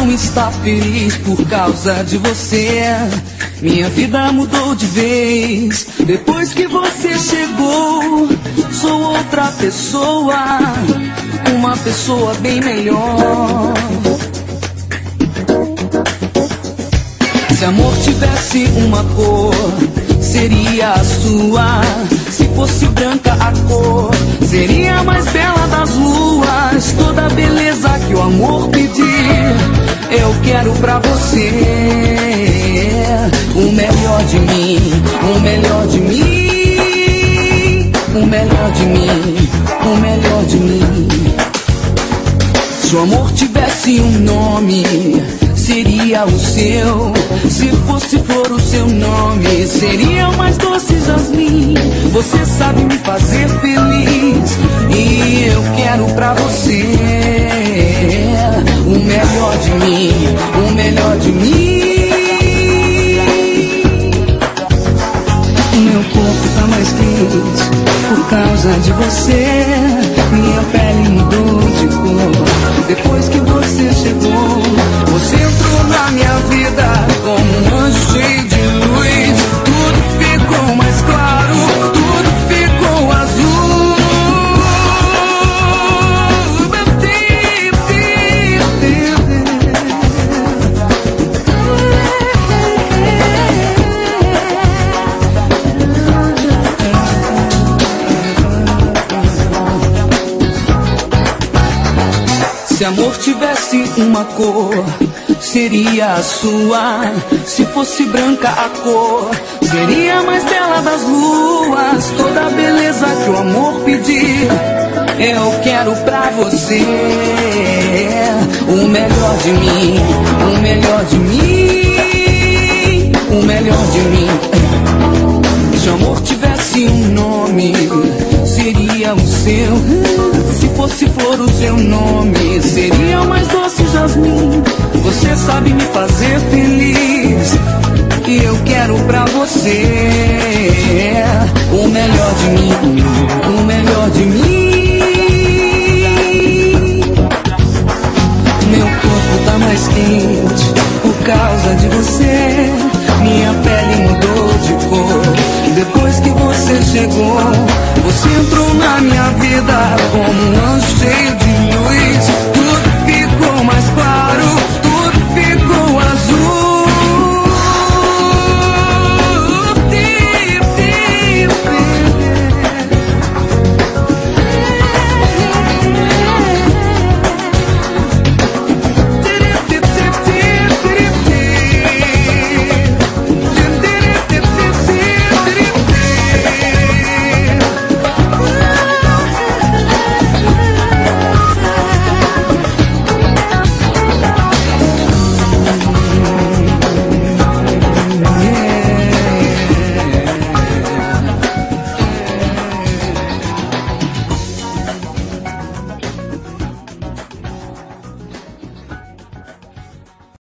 não está feliz por causa de você. Minha vida mudou de vez depois que você chegou. Sou outra pessoa, uma pessoa bem melhor. Se amor tivesse uma cor, seria a sua. Se fosse branca a cor, seria a mais bela das luas. Toda a beleza que o amor pedir, eu quero pra você. O melhor de mim, o melhor de mim, o melhor de mim, o melhor de mim. Se o amor tivesse um nome, seria o seu. Se fosse flor o seu nome, seria o mais doce jasmim. Você sabe me fazer feliz e eu quero pra você o melhor de mim, o melhor de mim. Meu corpo tá mais quente por causa de você. Minha pele mudou de cor depois que você chegou. Você entrou na minha vida como um anjo cheio de luz. Tudo ficou mais claro, tudo ficou azul. Se amor tivesse uma cor, seria a sua. Se fosse branca a cor, seria a mais bela das luas. Toda a beleza que o amor pedir, eu quero pra você. O melhor de mim, o melhor de mim, o melhor de mim. Se o amor tivesse um nome, seria o seu. Se fosse flor o seu nome, seria o mais doce jasmim. Você sabe me fazer feliz e eu quero pra você o melhor de mim, o melhor de mim.